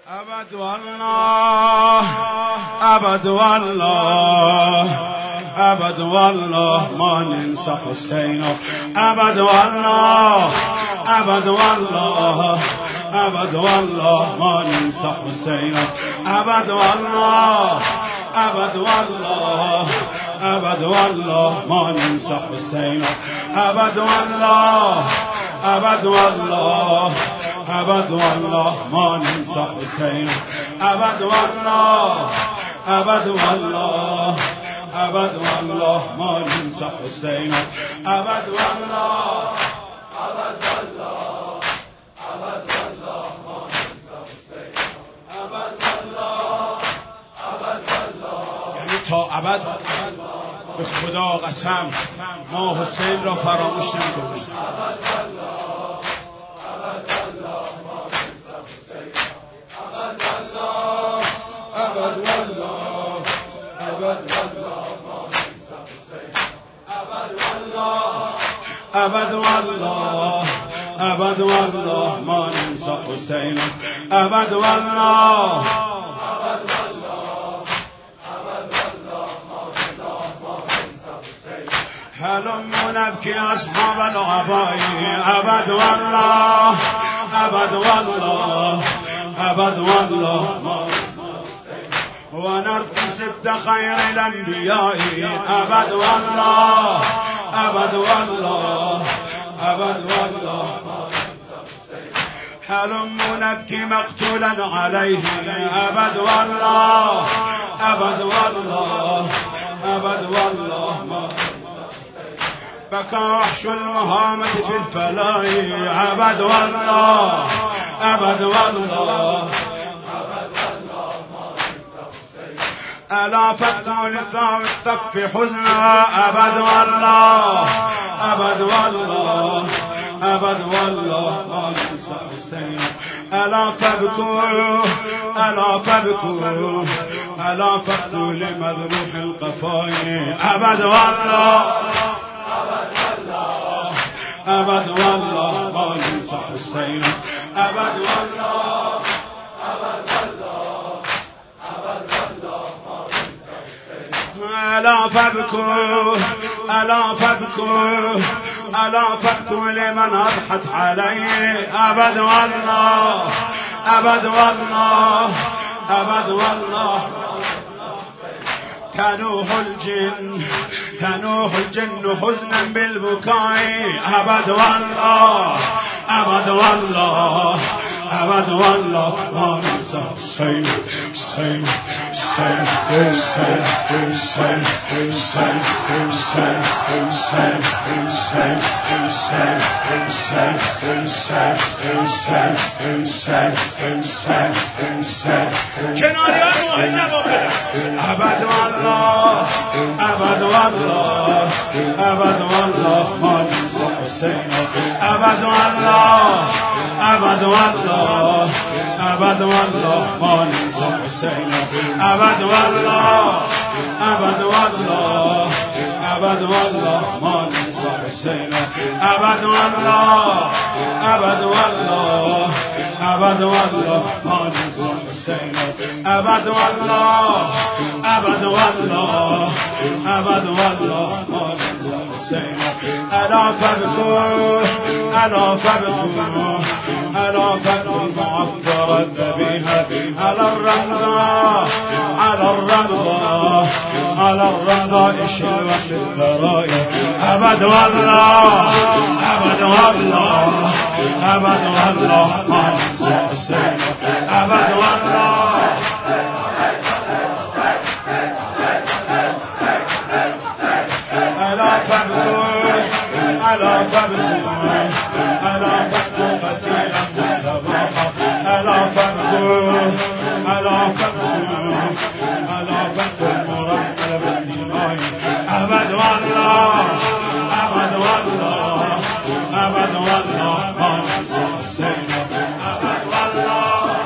أبد والله أبد والله أبد والله ما ننسى حسين. أبد والله أبد والله أبد والله ما ننسى حسين. أبد والله أبد والله أبد والله ما ننسى حسين. أبد والله أبد والله أبد والله ما ننسى حسين. أبد والله أبد والله أبد والله ما ننسى حسين. أبد والله أبد والله أبد والله ما ننسى حسين. أبد والله أبد والله یعنی تا ابد به خدا قسم ما حسین را فراموش نمی‌کنیم. أبد والله أبد والله ما ننسى حسين. أبد والله أبد والله أبد والله ما ننسى حسين. أبد والله أبد والله أبد والله ما ننسى حسين. هلم نبكي أصحاب العباية. أبد والله أبد والله أبد والله ما ونرفع سبت خير الأنبياء. أبد والله أبد والله أبد والله هلم نبكي مقتولا عليه. أبد والله أبد والله أبد والله ما بكى وحش المهامة في الفلاي. أبد والله أبد والله ألا فتنوا لثام الطف حزنا. أبد والله أبد والله أبد والله ما ننسى حسين. ألا فابكوا ألا فابكوا ألا فابكوا لمذبوح القفايا. أبد والله أبد والله ما ننسى حسين. أبد والله أبد والله أبد والله ما ننسى حسين. ألا فابكوا ألا فابكوا ألا فابكوا لمن أضحت عليه. أبد والله أبد والله أبد والله تنوح الجن حزنا بالبكاء. أبد والله أبد والله أبد والله ما ننسى حسين. حسين حسين حسين حسين حسين حسين حسين حسين حسين حسين حسين حسين حسين حسين حسين کناریان موحد جواب بده. أبد والله أبد والله أبد والله ما ننسى حسين. أبد والله أبد والله أبد والله ما ننسى حسين. أبد والله أبد والله أبد والله ما ننسى حسين. أبد والله أبد والله أبد والله ما ننسى حسين. أبد والله أبد والله أبد والله ما ننسى حسين. ألا فابكوا ألا فابكوا ألا فابكوا المعفرة بها على الرمضاء على الرمضاء على الرمضاء شلوة الذرائع. أبد والله أبد والله أبد والله ما ننسى حسين. أبد والله ألا فابكوا ألا فابكوا ألا فابكوا قتيلا مستباحا. ألا فابكوا ألا فابكوا ألا فابكوا المرمل بالدماء. أبد والله أبد والله أبد والله ما ننسى حسين. أبد والله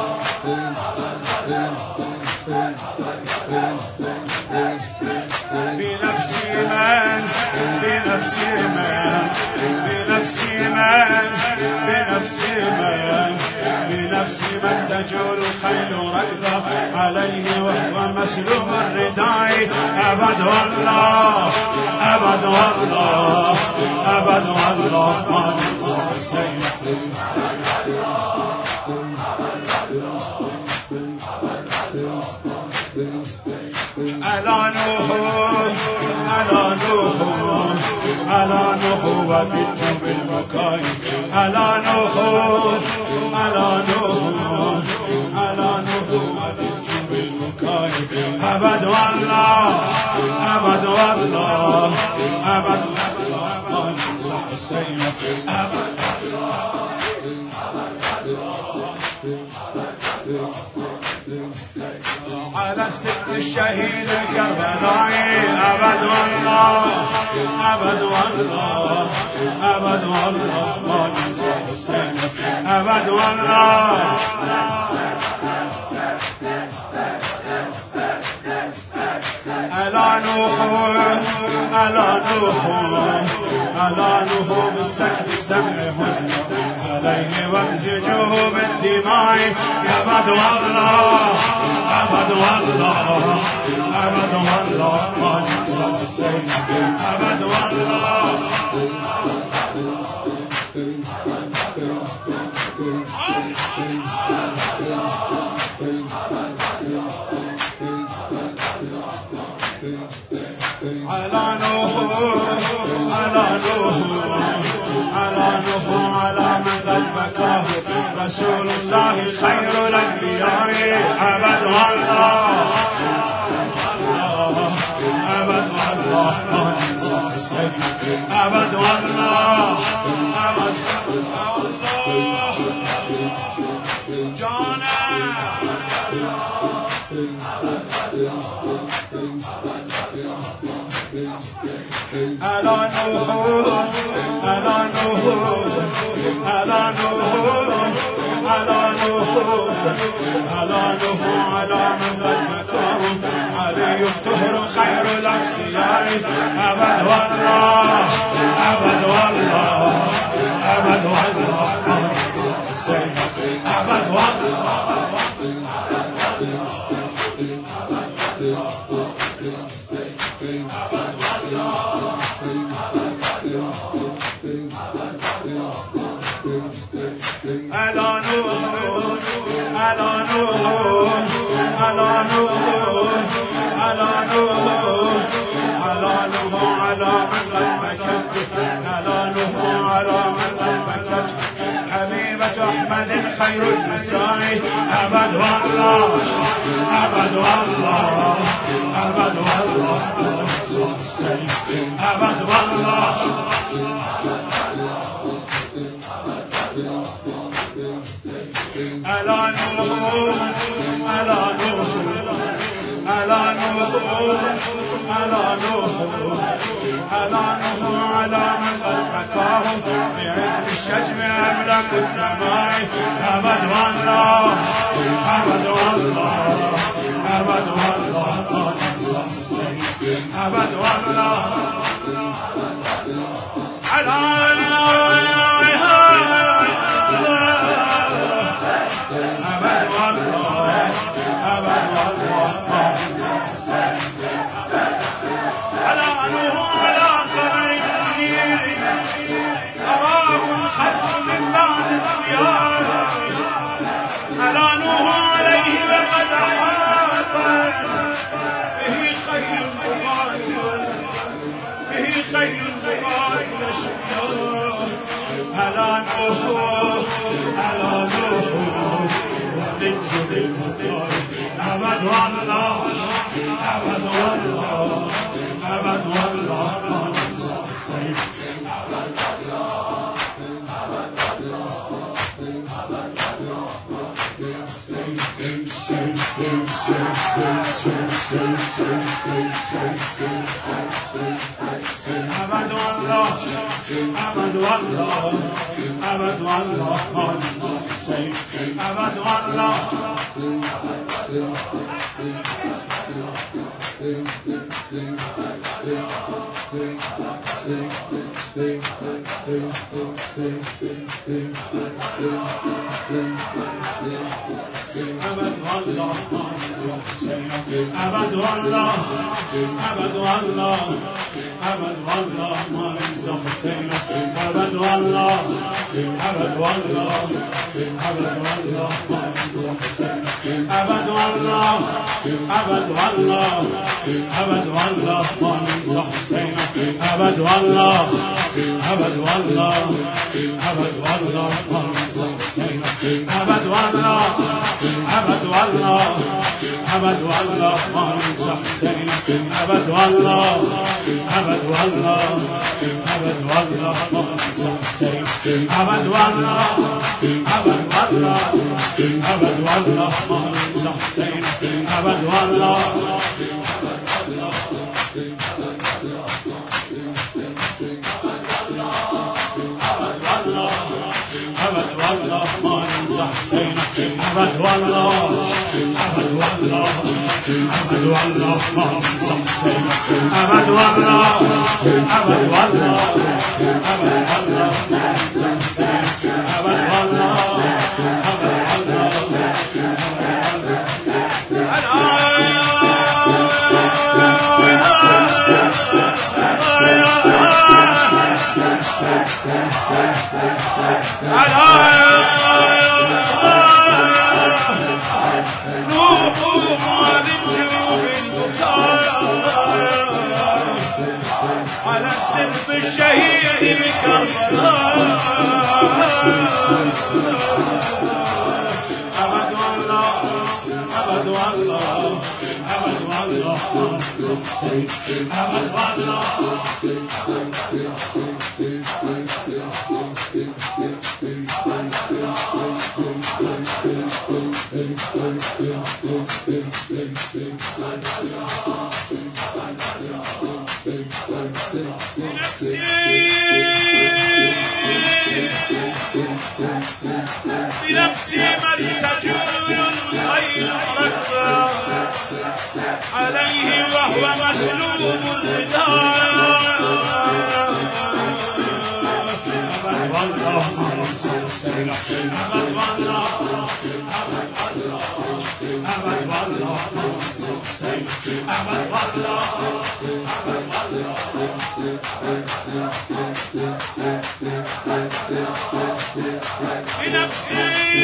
أبد والله بنفسي من تجول الخيل ركضا عليه وهو مسلوب الرداء أبد والله أبد والله أبد والله ما ننسى حسين ألا نوح وبت بالبكاء ألا نوح وبت بالبكاء أبد والله أبد والله أبد والله ما ننسى حسين أبد على السر الشهيد كربلائي أبد والله أبد والله أبد والله ما ننسى حسين أبد والله ألا نوح بالسكب الدمع حزن عليه وامزجوه بالدماء أبد والله أبد والله أبد والله ما ننسى حسين أبد والله على نوح على من ذبكاه رسول الله خير الأنبياء أبد والله أبد والله ما ننسى حسين أبد والله أبد والله جانا ألا نوح على من ذبكاه علي الطهر خير الأنبياء أبد والله أبد والله أبد والله ما ننسى حسين أبد والله ألا نوح على من ذبكت حبيبة أحمد خير النساء أبد والله أبد والله أبد والله أبد والله ألا نوح على من ذبكاه بعلم الشجم أملك السماء أبد والله أبد والله أبد والله ما ننسى حسين أبد والله على أبد والله أبد والله ما ننسى حسين على نوح على قمر النيل أراه الحسن من بعد الخيار على نوح عليه وقد أحاط به خيل البغاة الأشقياء على نوح وضج بالمطار أبد والله أبد والله أبد والله ما ننسى حسين أبد أبد والله أبد والله أبد والله أبد والله أبد والله أبد والله أبد والله ما ننسى حسينه أبد والله أبد والله أبد والله ما ننسى حسينه أبد والله أبد والله أبد والله ما ننسى حسينه أبد والله أبد والله أبد والله ما ننسى حسينه أبد والله أبد والله أبد والله ما ننسى حسينه أبد والله أبد والله أبد والله ما ننسى حسينه أبد والله أبد والله أبد والله ما ننسى حسينه أبد والله أبد والله ما ننسى حسينه أبد والله أبد والله أبد والله ما ننسى حسينه أبد والله أبد والله أبد والله ما ننسى حسينه أبد والله أبد على سلب الشهيد بكربلاء أبد والله أبد والله أبد والله أبد والله بنفسي من تجول الخيل ركضا عليه وهو مسلوب الرداء أبد والله ما ننسى حسينه أبد والله أبد والله أبد والله ما ننسى حسينه أبد والله أبد والله بنفسي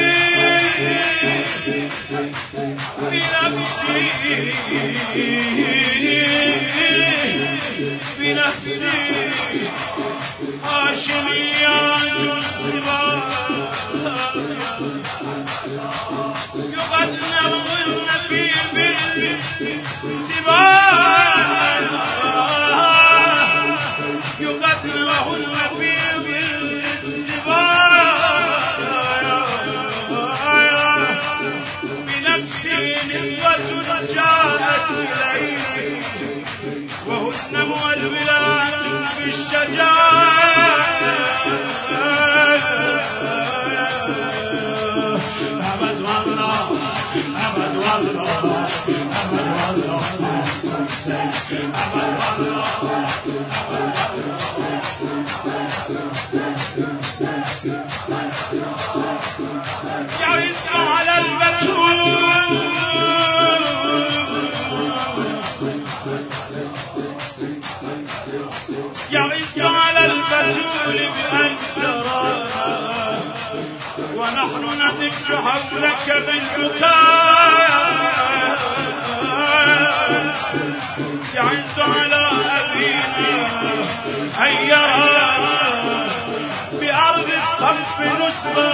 بنفسي هاشميان يقدمون في بالسباع يقدمون في بنفسي نسوة جاءت إليه وحسن والبلاد بالشجاعة أبد والله أبد والله أبد والله أبد يعز على البتول يعز على البتول بأن تراها ونحن نضج حولك بالبكاء يعز على أبينا أن يرى بأرض الصف نسبة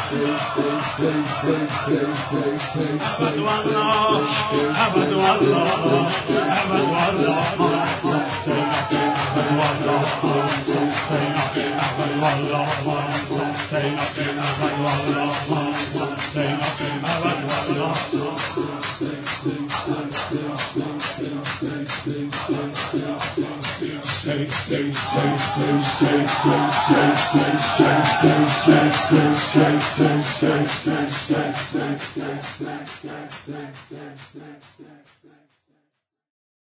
أبد والله أبد والله أبد والله ما ننسى حسينه أبد والله ما ننسى حسينه أبد والله ما ننسى حسينه أبد والله ما ننسى حسينه أبد والله say